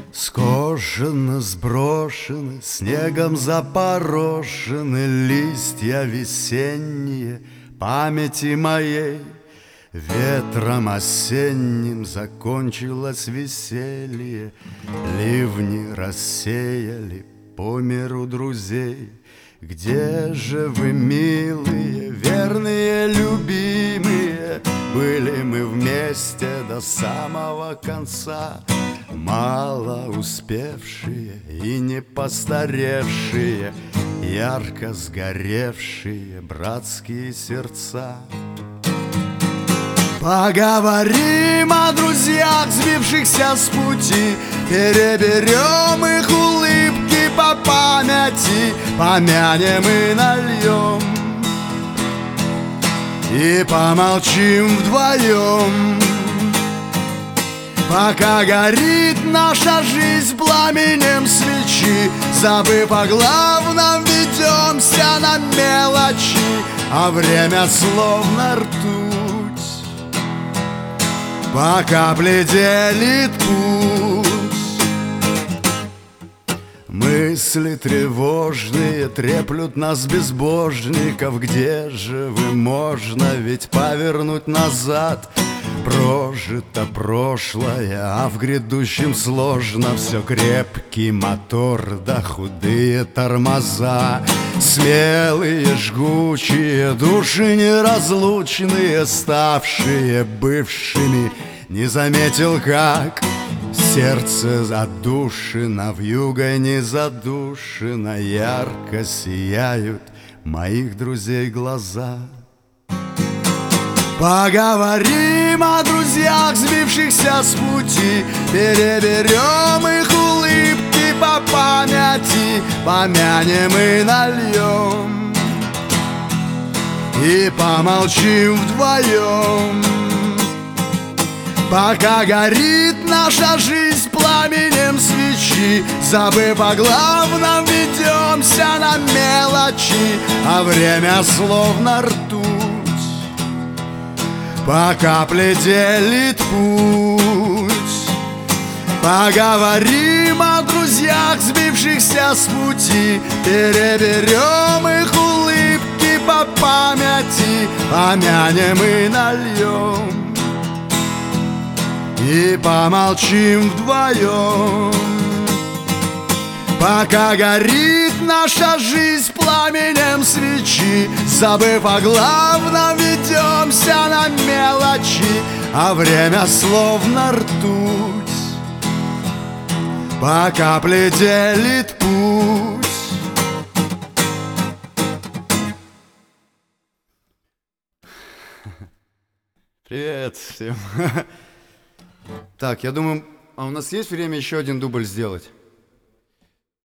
Скошены, сброшены, снегом запорошены листья весенние памяти моей. Ветром осенним закончилось веселье, ливни рассеяли по миру друзей. Где же вы, милые, верные, любимые? Были мы вместе до самого конца, мало успевшие и не постаревшие, ярко сгоревшие братские сердца. Поговорим о друзьях, сбившихся с пути, переберем их улыбки по памяти, помянем и нальем, и помолчим вдвоем. Пока горит наша жизнь пламенем свечи, забыв о главном, ведемся на мелочи, а время словно ртуть по капле делит путь. Мысли тревожные треплют нас, безбожников. Где же вы, можно ведь повернуть назад? Прожито прошлое, а в грядущем сложно все. Крепкий мотор да худые тормоза, смелые, жгучие души неразлучные, ставшие бывшими. Не заметил, как сердце задушено, вьюгой не задушено, ярко сияют моих друзей глаза. Поговорим о друзьях, сбившихся с пути, переберем их улыбки по памяти, помянем и нальем, и помолчим вдвоем. Пока горит наша жизнь пламенем свечи, забыв о главном, ведемся на мелочи, а время словно ртуть по капле делит путь. Поговорим о друзьях, сбившихся с пути, переберем их улыбки по памяти, помянем и нальем, и помолчим вдвоем. Пока горит наша жизнь пламенем свечи, забыв о главном, ведемся на мелочи, а время словно ртуть по капле делит путь. Привет всем. Так, я думаю, а у нас есть время еще один дубль сделать?